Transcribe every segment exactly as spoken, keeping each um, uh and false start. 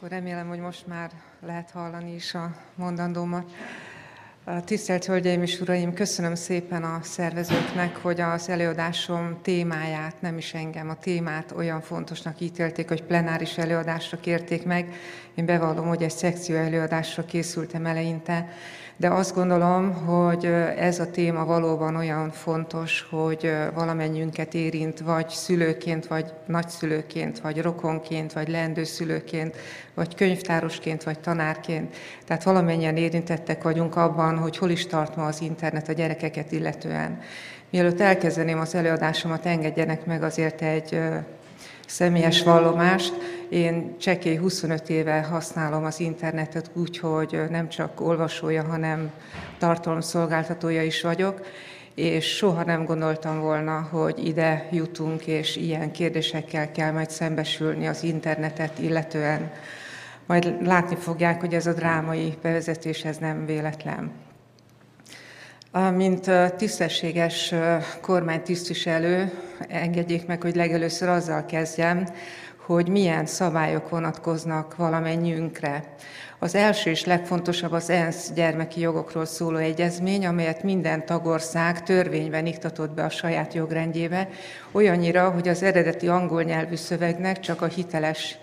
Akkor remélem, hogy most már lehet hallani is a mondandómat. Tisztelt Hölgyeim és Uraim, köszönöm szépen a szervezőknek, hogy az előadásom témáját, nem is engem, a témát olyan fontosnak ítélték, hogy plenáris előadásra kérték meg. Én bevallom, hogy egy szekció előadásra készültem eleinte, de azt gondolom, hogy ez a téma valóban olyan fontos, hogy valamennyiünket érint, vagy szülőként, vagy nagyszülőként, vagy rokonként, vagy leendőszülőként, vagy könyvtárosként, vagy tanárként. Tehát valamennyien érintettek vagyunk abban, hogy hol is tart ma az internet a gyerekeket illetően. Mielőtt elkezdeném az előadásomat, engedjenek meg azért egy személyes vallomást. Én csekély huszonöt éve használom az internetet úgy, hogy nem csak olvasója, hanem tartalomszolgáltatója is vagyok, és soha nem gondoltam volna, hogy ide jutunk, és ilyen kérdésekkel kell majd szembesülni az internetet illetően. Majd látni fogják, hogy ez a drámai bevezetés, ez nem véletlen. Mint tisztességes kormánytisztviselő, engedjék meg, hogy legelőször azzal kezdjem, hogy milyen szabályok vonatkoznak valamennyiünkre. Az első és legfontosabb az ENSZ gyermeki jogokról szóló egyezmény, amelyet minden tagország törvényben iktatott be a saját jogrendjébe, olyannyira, hogy az eredeti angol nyelvű szövegnek csak a hiteles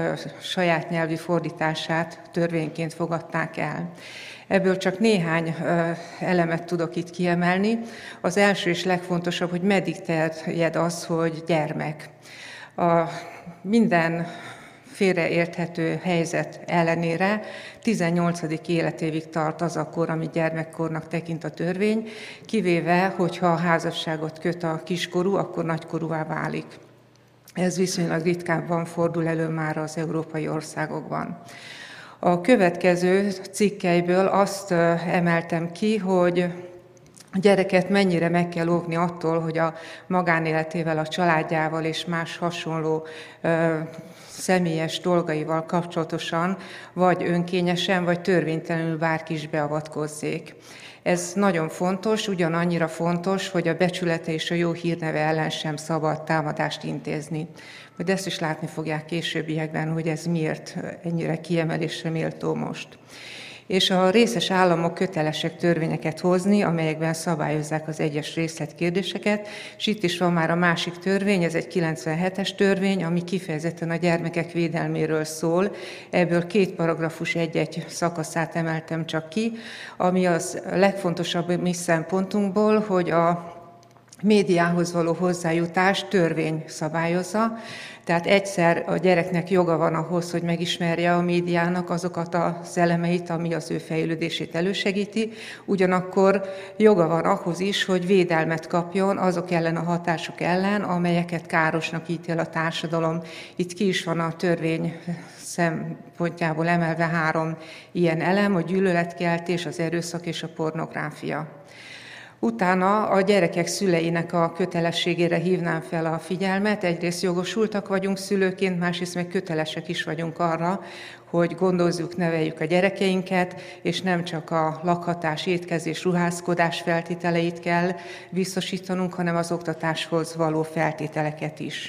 saját nyelvi fordítását törvényként fogadták el. Ebből csak néhány elemet tudok itt kiemelni. Az első és legfontosabb, hogy meddig terjed az, hogy gyermek. A minden félreérthető helyzet ellenére tizennyolcadik életévig tart az a kor, ami gyermekkornak tekint a törvény, kivéve, hogyha a házasságot köt a kiskorú, akkor nagykorúvá válik. Ez viszonylag ritkábban fordul elő már az európai országokban. A következő cikkeiből azt emeltem ki, hogy a gyereket mennyire meg kell óvni attól, hogy a magánéletével, a családjával és más hasonló ö, személyes dolgaival kapcsolatosan vagy önkényesen, vagy törvénytelenül bárki is beavatkozzék. Ez nagyon fontos, ugyanannyira fontos, hogy a becsülete és a jó hírneve ellen sem szabad támadást intézni. De ezt is látni fogják későbbiekben, hogy ez miért ennyire kiemelésre méltó most. És a részes államok kötelesek törvényeket hozni, amelyekben szabályozzák az egyes részletkérdéseket, és itt is van már a másik törvény, ez egy kilencvenhetes törvény, ami kifejezetten a gyermekek védelméről szól. Ebből két paragrafus egy-egy szakaszát emeltem csak ki, ami az legfontosabb mi szempontunkból, hogy a médiához való hozzájutás törvény szabályozza, tehát egyszer a gyereknek joga van ahhoz, hogy megismerje a médiának azokat az elemeit, ami az ő fejlődését elősegíti, ugyanakkor joga van ahhoz is, hogy védelmet kapjon azok ellen a hatások ellen, amelyeket károsnak ítél a társadalom. Itt ki is van a törvény szempontjából emelve három ilyen elem, a gyűlöletkeltés, az erőszak és a pornográfia. Utána a gyerekek szüleinek a kötelességére hívnám fel a figyelmet. Egyrészt jogosultak vagyunk szülőként, másrészt meg kötelesek is vagyunk arra, hogy gondozzuk, neveljük a gyerekeinket, és nem csak a lakhatás, étkezés, ruházkodás feltételeit kell biztosítanunk, hanem az oktatáshoz való feltételeket is.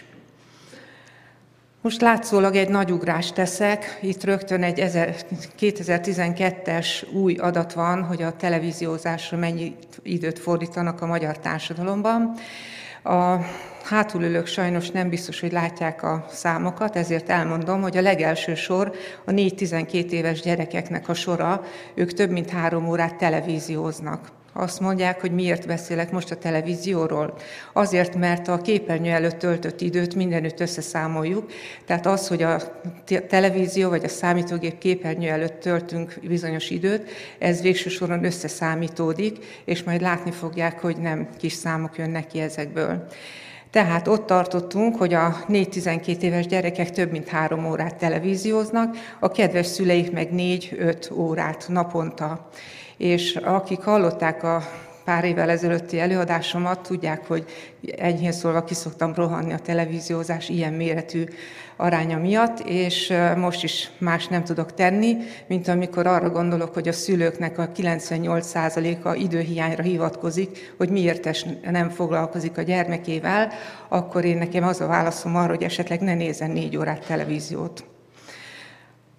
Most látszólag egy nagy ugrást teszek, itt rögtön egy kétezer-tizenkettes új adat van, hogy a televíziózásra mennyi időt fordítanak a magyar társadalomban. A hátulülők sajnos nem biztos, hogy látják a számokat, ezért elmondom, hogy a legelső sor a négy-tizenkét éves gyerekeknek a sora, ők több mint három órát televízióznak. Azt mondják, hogy miért beszélek most a televízióról. Azért, mert a képernyő előtt töltött időt mindenütt összeszámoljuk. Tehát az, hogy a televízió vagy a számítógép képernyő előtt töltünk bizonyos időt, ez végső soron összeszámítódik, és majd látni fogják, hogy nem kis számok jönnek ki ezekből. Tehát ott tartottunk, hogy a négy-tizenkét éves gyerekek több mint három órát televízióznak, a kedves szüleik meg négy-öt órát naponta. És akik hallották a pár évvel ezelőtti előadásomat, tudják, hogy enyhén szólva ki szoktam rohanni a televíziózás ilyen méretű aránya miatt, és most is más nem tudok tenni, mint amikor arra gondolok, hogy a szülőknek a kilencvennyolc százaléka időhiányra hivatkozik, hogy miért nem foglalkozik a gyermekével, akkor én nekem az a válaszom arra, hogy esetleg ne nézzen négy órát televíziót.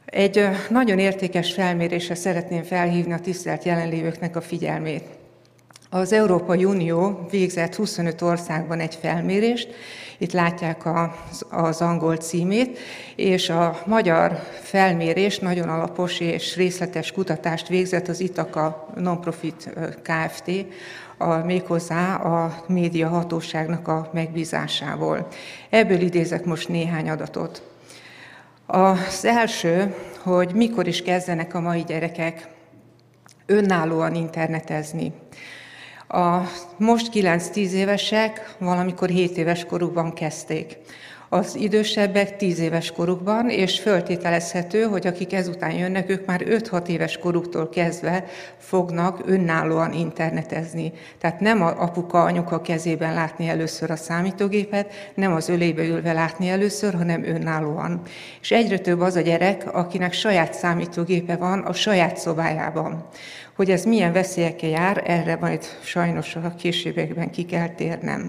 Egy nagyon értékes felmérésre szeretném felhívni a tisztelt jelenlévőknek a figyelmét. Az Európai Unió végzett huszonöt országban egy felmérést, itt látják az, az angol címét, és a magyar felmérés nagyon alapos és részletes kutatást végzett az Ithaka Non-Profit Kft., a, méghozzá a média hatóságnak a megbízásából. Ebből idézek most néhány adatot. Az első, hogy mikor is kezdenek a mai gyerekek önállóan internetezni. A most kilenc-tíz évesek valamikor hét éves korukban kezdték. Az idősebbek tíz éves korukban, és föltételezhető, hogy akik ezután jönnek, ők már öt-hat éves koruktól kezdve fognak önállóan internetezni. Tehát nem a apuka, anyuka kezében látni először a számítógépet, nem az ölébe ülve látni először, hanem önállóan. És egyre több az a gyerek, akinek saját számítógépe van a saját szobájában. Hogy ez milyen veszélyekkel jár, erre majd sajnos a későbbiekben ki kell térnem.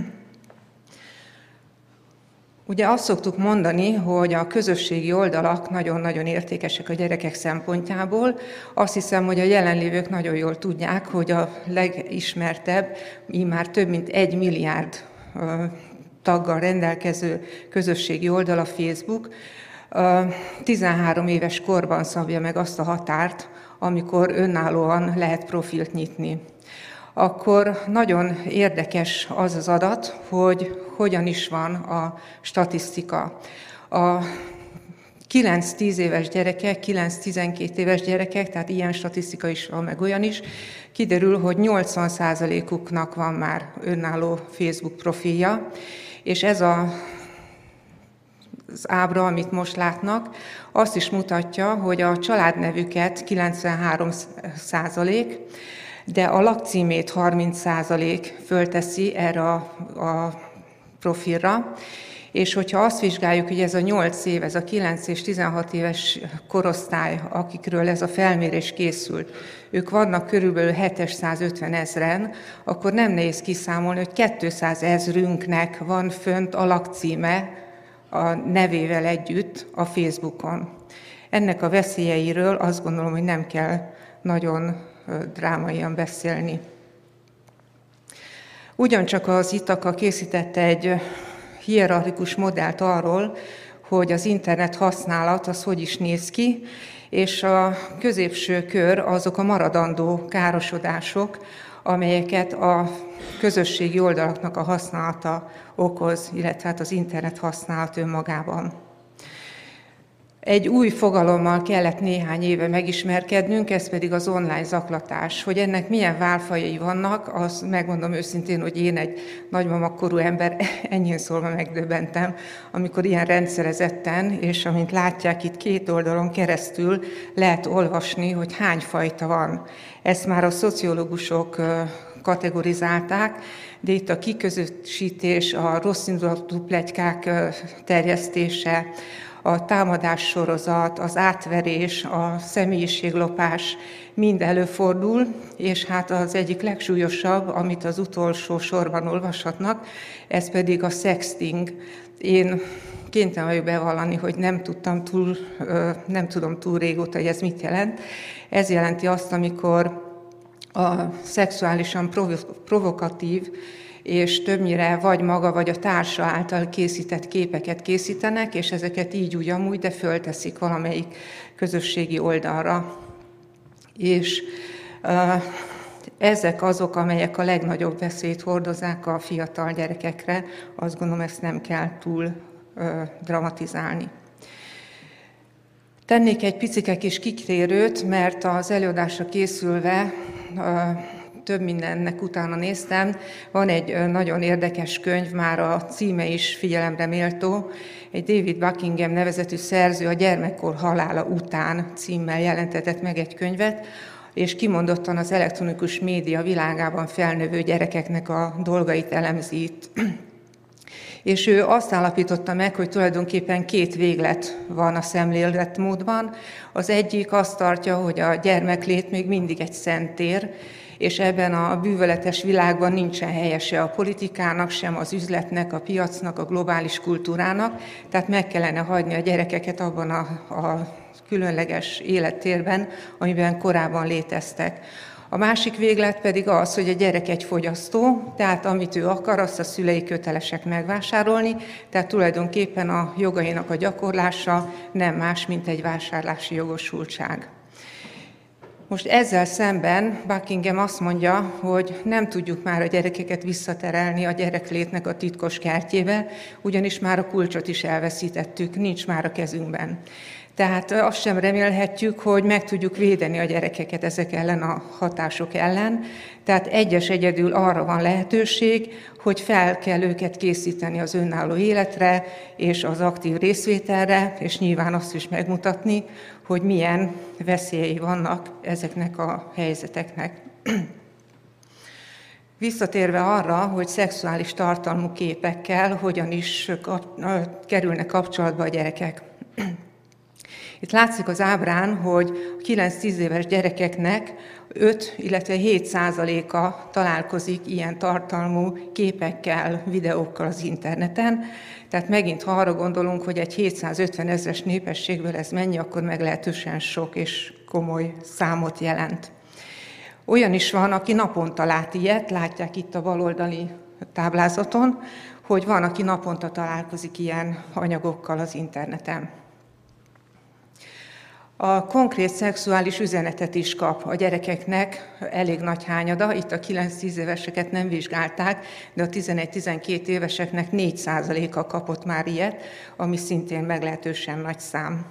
Ugye azt szoktuk mondani, hogy a közösségi oldalak nagyon-nagyon értékesek a gyerekek szempontjából. Azt hiszem, hogy a jelenlévők nagyon jól tudják, hogy a legismertebb, így már több mint egy milliárd taggal rendelkező közösségi oldal a Facebook. tizenhárom éves korban szabja meg azt a határt, amikor önállóan lehet profilt nyitni. Akkor nagyon érdekes az az adat, hogy hogyan is van a statisztika. A kilenc-tíz éves gyerekek, kilenc-tizenkét éves gyerekek, tehát ilyen statisztika is van, meg olyan is, kiderül, hogy nyolcvan százalékuknak van már önálló Facebook profilja, és ez a az ábra, amit most látnak, azt is mutatja, hogy a családnevüket kilencvenhárom százalék, de a lakcímét harminc százalék fölteszi erre a, a profilra, és hogyha azt vizsgáljuk, hogy ez a nyolc év, ez a kilenc és tizenhat éves korosztály, akikről ez a felmérés készült, ők vannak körülbelül hétszázötven ezren, akkor nem nehéz kiszámolni, hogy kétszáz ezrünknek van fönt a lakcíme a nevével együtt a Facebookon. Ennek a veszélyeiről azt gondolom, hogy nem kell nagyon drámaian beszélni. Ugyancsak az Ithaka készítette egy hierarchikus modellt arról, hogy az internet használat az hogy is néz ki, és a középső kör azok a maradandó károsodások, amelyeket a közösségi oldalaknak a használata okoz, illetve hát az internet használat önmagában. Egy új fogalommal kellett néhány éve megismerkednünk, ez pedig az online zaklatás. Hogy ennek milyen válfajai vannak, azt megmondom őszintén, hogy én egy nagymamakorú ember, ennyien szólva megdöbbentem, amikor ilyen rendszerezetten, és amint látják, itt két oldalon keresztül lehet olvasni, hogy hány fajta van. Ezt már a szociológusok kategorizálták, de itt a kiközösítés, a rosszindulatú pletykák terjesztése, a támadás sorozat, az átverés, a személyiséglopás mind előfordul, és hát az egyik legsúlyosabb, amit az utolsó sorban olvashatnak, ez pedig a sexting. Én kénytelen vagyok bevallani, hogy nem tudtam túl, nem tudom túl régóta, hogy ez mit jelent. Ez jelenti azt, amikor a szexuálisan provokatív és többnyire vagy maga, vagy a társa által készített képeket készítenek, és ezeket így úgy amúgy, de fölteszik valamelyik közösségi oldalra. És uh, ezek azok, amelyek a legnagyobb veszélyt hordozzák a fiatal gyerekekre. Azt gondolom, ezt nem kell túl uh, dramatizálni. Tennék egy picike kis kitérőt, mert az előadásra készülve uh, több mindennek utána néztem. Van egy nagyon érdekes könyv, már a címe is figyelemre méltó. Egy David Buckingham nevezetű szerző a Gyermekkor halála után címmel jelentetett meg egy könyvet, és kimondottan az elektronikus média világában felnövő gyerekeknek a dolgait elemzi itt. És ő azt állapította meg, hogy tulajdonképpen két véglet van a szemléletmódban. Az egyik azt tartja, hogy a gyermeklét még mindig egy szentér, és ebben a bűvöletes világban nincsen helye se a politikának, sem az üzletnek, a piacnak, a globális kultúrának, tehát meg kellene hagyni a gyerekeket abban a, a különleges élettérben, amiben korábban léteztek. A másik véglet pedig az, hogy a gyerek egy fogyasztó, tehát amit ő akar, azt a szülei kötelesek megvásárolni, tehát tulajdonképpen a jogainak a gyakorlása nem más, mint egy vásárlási jogosultság. Most ezzel szemben Buckingham azt mondja, hogy nem tudjuk már a gyerekeket visszaterelni a gyereklétnek a titkos kertjébe, ugyanis már a kulcsot is elveszítettük, nincs már a kezünkben. Tehát azt sem remélhetjük, hogy meg tudjuk védeni a gyerekeket ezek ellen a hatások ellen. Tehát egyes egyedül arra van lehetőség, hogy fel kell őket készíteni az önálló életre és az aktív részvételre, és nyilván azt is megmutatni, hogy milyen veszélyei vannak ezeknek a helyzeteknek. Visszatérve arra, hogy szexuális tartalmú képekkel hogyan is kap- kerülnek kapcsolatba a gyerekek. Itt látszik az ábrán, hogy a kilenc-tíz éves gyerekeknek öt, illetve hét százaléka találkozik ilyen tartalmú képekkel, videókkal az interneten. Tehát megint, ha arra gondolunk, hogy egy hétszázötven ezres népességből ez mennyi, akkor meglehetősen sok és komoly számot jelent. Olyan is van, aki naponta lát ilyet, látják itt a baloldali táblázaton, hogy van, aki naponta találkozik ilyen anyagokkal az interneten. A konkrét szexuális üzenetet is kap a gyerekeknek elég nagy hányada, itt a kilenc-tíz éveseket nem vizsgálták, de a tizenegy-tizenkét éveseknek négy százaléka kapott már ilyet, ami szintén meglehetősen nagy szám.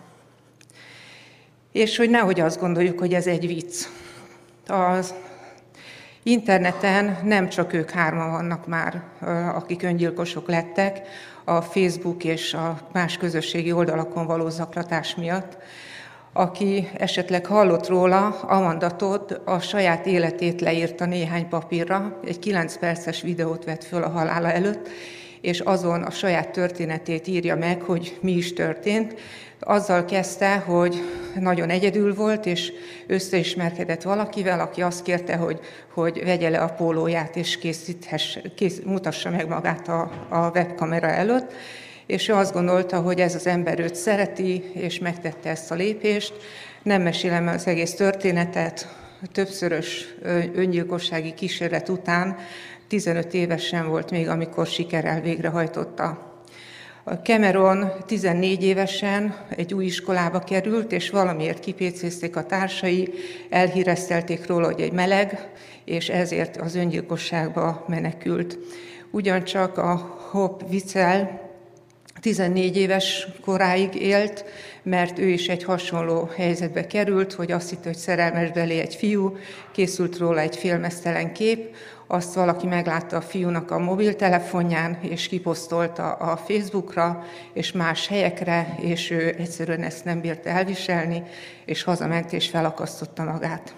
És hogy nehogy azt gondoljuk, hogy ez egy vicc. Az interneten nem csak ők hárman vannak már, akik öngyilkosok lettek, a Facebook és a más közösségi oldalakon való zaklatás miatt. Aki esetleg hallott róla, Amanda Todd a saját életét leírta néhány papírra, egy kilenc perces videót vett föl a halála előtt, és azon a saját történetét írja meg, hogy mi is történt. Azzal kezdte, hogy nagyon egyedül volt, és összeismerkedett valakivel, aki azt kérte, hogy, hogy vegye le a pólóját, és kész, mutassa meg magát a, a webkamera előtt. És ő azt gondolta, hogy ez az ember őt szereti, és megtette ezt a lépést. Nem mesélem az egész történetet, többszörös öngyilkossági kísérlet után tizenöt évesen volt még, amikor sikerrel végrehajtotta. Cameron tizennégy évesen egy új iskolába került, és valamiért kipécézték a társai, elhíresztelték róla, hogy egy meleg, és ezért az öngyilkosságba menekült. Ugyancsak a Hope Witzel tizennégy éves koráig élt, mert ő is egy hasonló helyzetbe került, hogy azt hitt, hogy szerelmes belé egy fiú, készült róla egy félmeztelen kép, azt valaki meglátta a fiúnak a mobiltelefonján, és kiposztolta a Facebookra, és más helyekre, és ő egyszerűen ezt nem bírta elviselni, és hazament, és felakasztotta magát.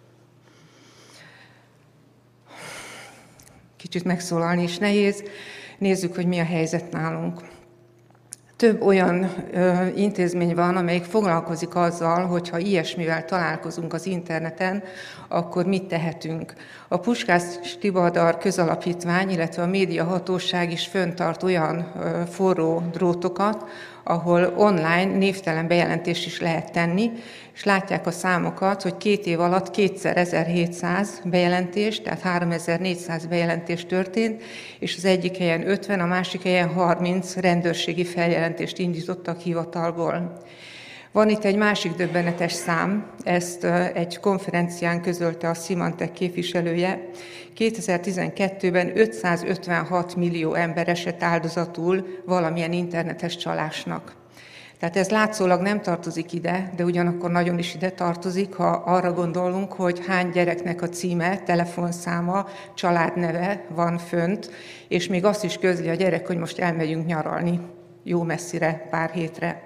Kicsit megszólalni is nehéz. Nézzük, hogy mi a helyzet nálunk. Több olyan ö, intézmény van, amelyik foglalkozik azzal, hogy ha ilyesmivel találkozunk az interneten, akkor mit tehetünk. A Puskás Tivadar Közalapítvány, illetve a Médiahatóság is fönntart olyan ö, forró drótokat, ahol online névtelen bejelentést is lehet tenni, és látják a számokat, hogy két év alatt kétszer ezerhétszáz bejelentés, tehát háromezer-négyszáz bejelentés történt, és az egyik helyen ötven, a másik helyen harminc rendőrségi feljelentést indítottak hivatalból. Van itt egy másik döbbenetes szám, ezt egy konferencián közölte a Symantec képviselője. kétezer-tizenkettőben ötszázötvenhat millió ember esett áldozatul valamilyen internetes csalásnak. Tehát ez látszólag nem tartozik ide, de ugyanakkor nagyon is ide tartozik, ha arra gondolunk, hogy hány gyereknek a címe, telefonszáma, családneve van fönt, és még azt is közli a gyerek, hogy most elmegyünk nyaralni jó messzire, pár hétre.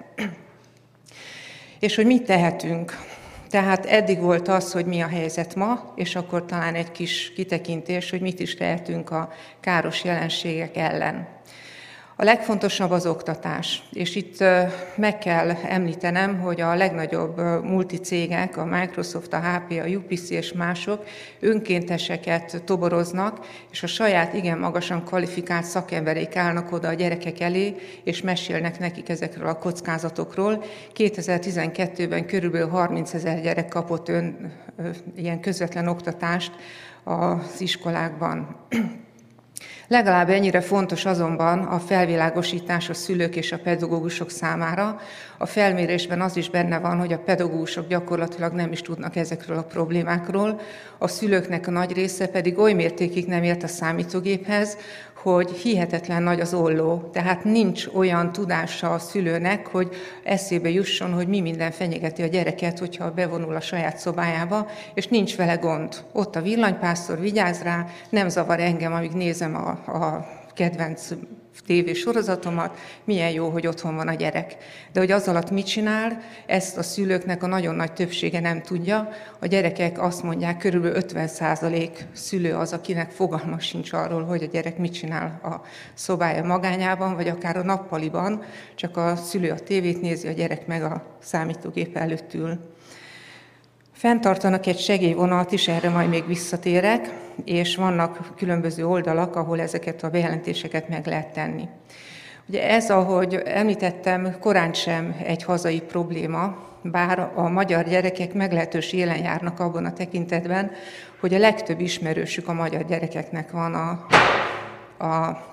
És hogy mit tehetünk? Tehát eddig volt az, hogy mi a helyzet ma, és akkor talán egy kis kitekintés, hogy mit is tehetünk a káros jelenségek ellen. A legfontosabb az oktatás, és itt meg kell említenem, hogy a legnagyobb multicégek, a Microsoft, a há pé, a u pé cé és mások önkénteseket toboroznak, és a saját igen magasan kvalifikált szakembereik állnak oda a gyerekek elé, és mesélnek nekik ezekről a kockázatokról. kétezer-tizenkettőben körülbelül harmincezer gyerek kapott ön, ilyen közvetlen oktatást az iskolákban. Legalább ennyire fontos azonban a felvilágosítás a szülők és a pedagógusok számára. A felmérésben az is benne van, hogy a pedagógusok gyakorlatilag nem is tudnak ezekről a problémákról, a szülőknek a nagy része pedig oly mértékig nem ért a számítógéphez, hogy hihetetlen nagy az olló, tehát nincs olyan tudása a szülőnek, hogy eszébe jusson, hogy mi minden fenyegeti a gyereket, hogyha bevonul a saját szobájába, és nincs vele gond. Ott a villanypásztor vigyáz rá, nem zavar engem, amíg nézem a, a kedvenc tévésorozatomat, milyen jó, hogy otthon van a gyerek. De hogy az alatt mit csinál, ezt a szülőknek a nagyon nagy többsége nem tudja. A gyerekek azt mondják, körülbelül ötven százalék szülő az, akinek fogalma sincs arról, hogy a gyerek mit csinál a szobája magányában, vagy akár a nappaliban, csak a szülő a tévét nézi, a gyerek meg a számítógép előtt ül. Fenntartanak egy segélyvonalat is, erre majd még visszatérek, és vannak különböző oldalak, ahol ezeket a bejelentéseket meg lehet tenni. Ugye ez, ahogy említettem, korán sem egy hazai probléma, bár a magyar gyerekek meglehetős élen járnak abban a tekintetben, hogy a legtöbb ismerősük a magyar gyerekeknek van a, a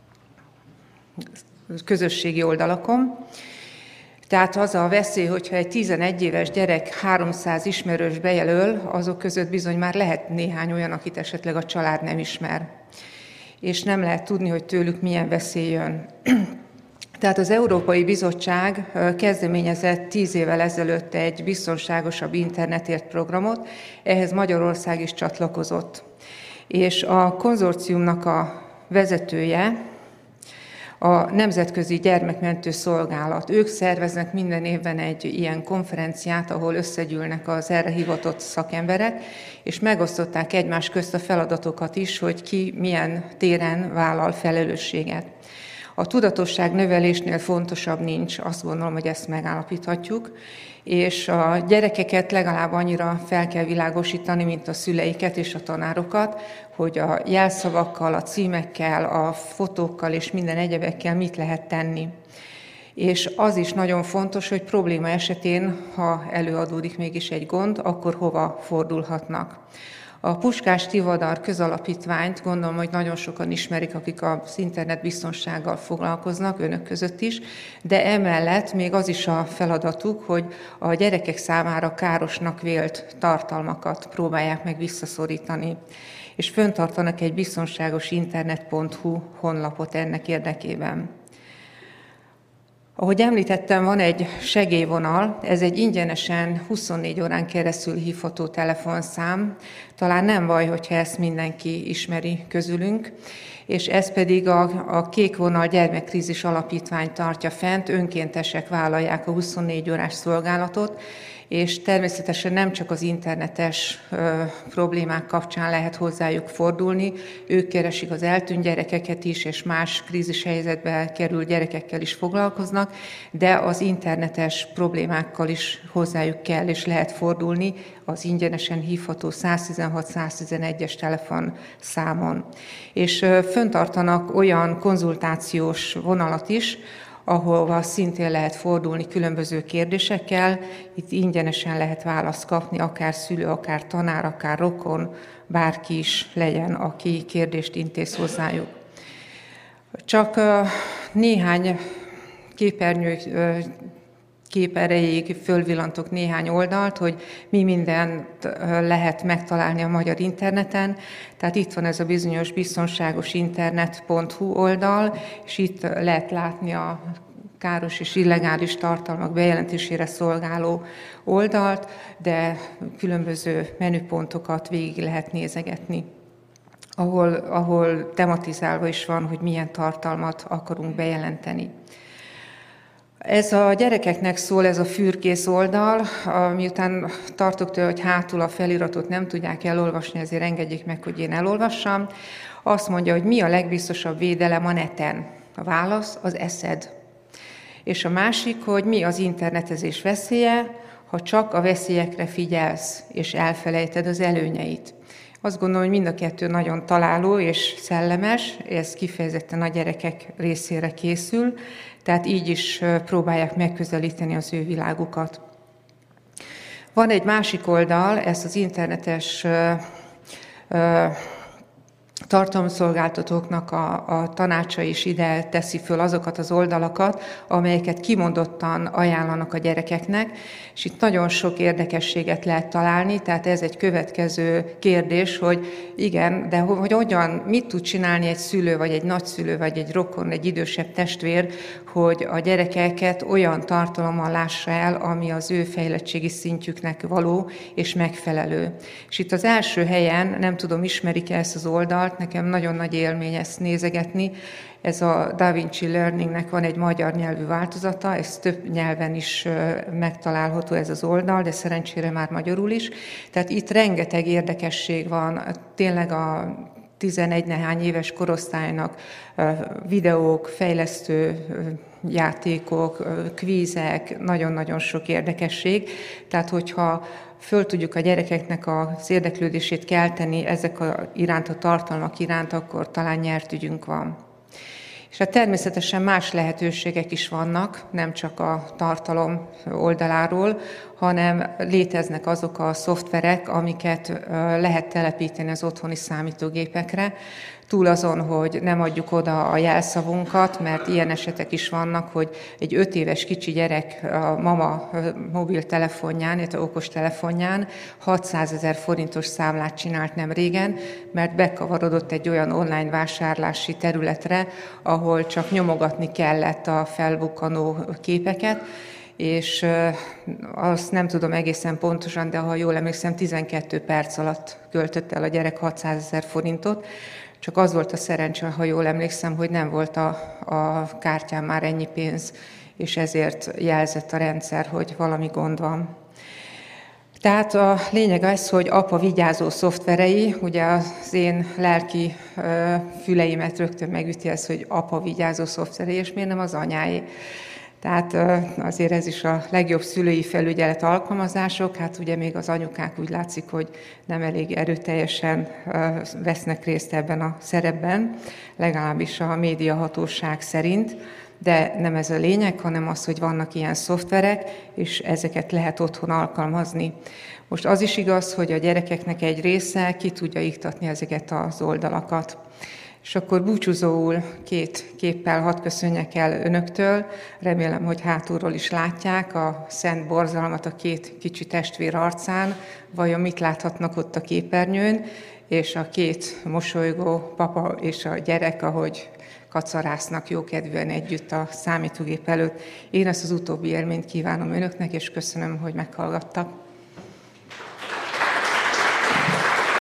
közösségi oldalakon. Tehát az a veszély, hogyha egy tizenegy éves gyerek háromszáz ismerős bejelöl, azok között bizony már lehet néhány olyan, akit esetleg a család nem ismer. És nem lehet tudni, hogy tőlük milyen veszély jön. Tehát az Európai Bizottság kezdeményezett tíz évvel ezelőtt egy biztonságosabb internetért programot, ehhez Magyarország is csatlakozott. És a konzorciumnak a vezetője, a Nemzetközi Gyermekmentő Szolgálat. Ők szerveznek minden évben egy ilyen konferenciát, ahol összegyűlnek az erre hivatott szakemberek, és megosztották egymás közt a feladatokat is, hogy ki milyen téren vállal felelősséget. A tudatosság növelésnél fontosabb nincs, azt gondolom, hogy ezt megállapíthatjuk, és a gyerekeket legalább annyira fel kell világosítani, mint a szüleiket és a tanárokat, hogy a jelszavakkal, a címekkel, a fotókkal és minden egyebekkel mit lehet tenni. És az is nagyon fontos, hogy probléma esetén, ha előadódik mégis egy gond, akkor hova fordulhatnak. A Puskás Tivadar közalapítványt gondolom, hogy nagyon sokan ismerik, akik az internet biztonsággal foglalkoznak, önök között is, de emellett még az is a feladatuk, hogy a gyerekek számára károsnak vélt tartalmakat próbálják meg visszaszorítani. És föntartanak egy biztonságos internet pont hu honlapot ennek érdekében. Ahogy említettem, van egy segélyvonal, ez egy ingyenesen huszonnégy órán keresztül hívható telefonszám. Talán nem baj, hogyha ezt mindenki ismeri közülünk, és ez pedig a, a Kék Vonal Gyermekkrízis Alapítvány tartja fent, önkéntesek vállalják a huszonnégy órás szolgálatot, és természetesen nem csak az internetes ö, problémák kapcsán lehet hozzájuk fordulni, ők keresik az eltűnt gyerekeket is, és más krízishelyzetbe került gyerekekkel is foglalkoznak, de az internetes problémákkal is hozzájuk kell és lehet fordulni az ingyenesen hívható száz tizenhat száz tizenegyes telefonszámon. És ö, föntartanak olyan konzultációs vonalat is, ahova szintén lehet fordulni különböző kérdésekkel. Itt ingyenesen lehet választ kapni, akár szülő, akár tanár, akár rokon, bárki is legyen, aki kérdést intéz hozzájuk. Csak néhány képernyő kép erejéig fölvillantok néhány oldalt, hogy mi mindent lehet megtalálni a magyar interneten. Tehát itt van ez a bizonyos biztonságos internet pont hu oldal, és itt lehet látni a káros és illegális tartalmak bejelentésére szolgáló oldalt, de különböző menüpontokat végig lehet nézegetni, ahol, ahol tematizálva is van, hogy milyen tartalmat akarunk bejelenteni. Ez a gyerekeknek szól, ez a fürkész oldal, miután tartok tőle, hogy hátul a feliratot nem tudják elolvasni, ezért engedjék meg, hogy én elolvassam. Azt mondja, hogy mi a legbiztosabb védelem a neten. A válasz az eszed. És a másik, hogy mi az internetezés veszélye, ha csak a veszélyekre figyelsz, és elfelejted az előnyeit. Azt gondolom, hogy mind a kettő nagyon találó és szellemes, ez kifejezetten a gyerekek részére készül, tehát így is próbálják megközelíteni az ő világukat. Van egy másik oldal, ezt az internetes tartalomszolgáltatóknak a, a tanácsa is ide teszi föl azokat az oldalakat, amelyeket kimondottan ajánlanak a gyerekeknek, és itt nagyon sok érdekességet lehet találni, tehát ez egy következő kérdés, hogy igen, de hogy hogyan, mit tud csinálni egy szülő, vagy egy nagyszülő, vagy egy rokon, egy idősebb testvér, hogy a gyerekeket olyan tartalommal lássa el, ami az ő fejlettségi szintjüknek való és megfelelő. És itt az első helyen, nem tudom, ismerik-e ezt az oldalt, nekem nagyon nagy élmény ezt nézegetni. Ez a Da Vinci Learningnek van egy magyar nyelvű változata, ez több nyelven is megtalálható ez az oldal, de szerencsére már magyarul is. Tehát itt rengeteg érdekesség van, tényleg a tizenegy nehány éves korosztálynak videók, fejlesztő játékok, kvízek, nagyon-nagyon sok érdekesség. Tehát, hogyha föl tudjuk a gyerekeknek az érdeklődését kelteni ezek a iránt, a tartalmak iránt, akkor talán nyert ügyünk van. És hát természetesen más lehetőségek is vannak, nem csak a tartalom oldaláról, hanem léteznek azok a szoftverek, amiket lehet telepíteni az otthoni számítógépekre, túl azon, hogy nem adjuk oda a jelszavunkat, mert ilyen esetek is vannak, hogy egy öt éves kicsi gyerek a mama mobiltelefonján, illetve okostelefonján hatszázezer forintos számlát csinált nem régen, mert bekavarodott egy olyan online vásárlási területre, ahol csak nyomogatni kellett a felbukkanó képeket, és azt nem tudom egészen pontosan, de ha jól emlékszem, tizenkét perc alatt költött el a gyerek hatszázezer forintot, csak az volt a szerencse, ha jól emlékszem, hogy nem volt a, a kártyán már ennyi pénz, és ezért jelzett a rendszer, hogy valami gond van. Tehát a lényeg az, hogy apa vigyázó szoftverei, ugye az én lelki füleimet rögtön megüti ez, hogy apa vigyázó szoftverei, és miért nem az anyáé. Tehát azért ez is a legjobb szülői felügyelet alkalmazások, hát ugye még az anyukák úgy látszik, hogy nem elég erőteljesen vesznek részt ebben a szerepben, legalábbis a médiahatóság szerint, de nem ez a lényeg, hanem az, hogy vannak ilyen szoftverek, és ezeket lehet otthon alkalmazni. Most az is igaz, hogy a gyerekeknek egy része ki tudja iktatni ezeket az oldalakat. És akkor búcsúzóul két képpel hadd köszönjek el önöktől. Remélem, hogy hátulról is látják a szent borzalmat a két kicsi testvér arcán. Vajon mit láthatnak ott a képernyőn? És a két mosolygó papa és a gyerek, ahogy kacarásznak jókedvűen együtt a számítógép előtt. Én ezt az utóbbi élményt kívánom önöknek, és köszönöm, hogy meghallgattak.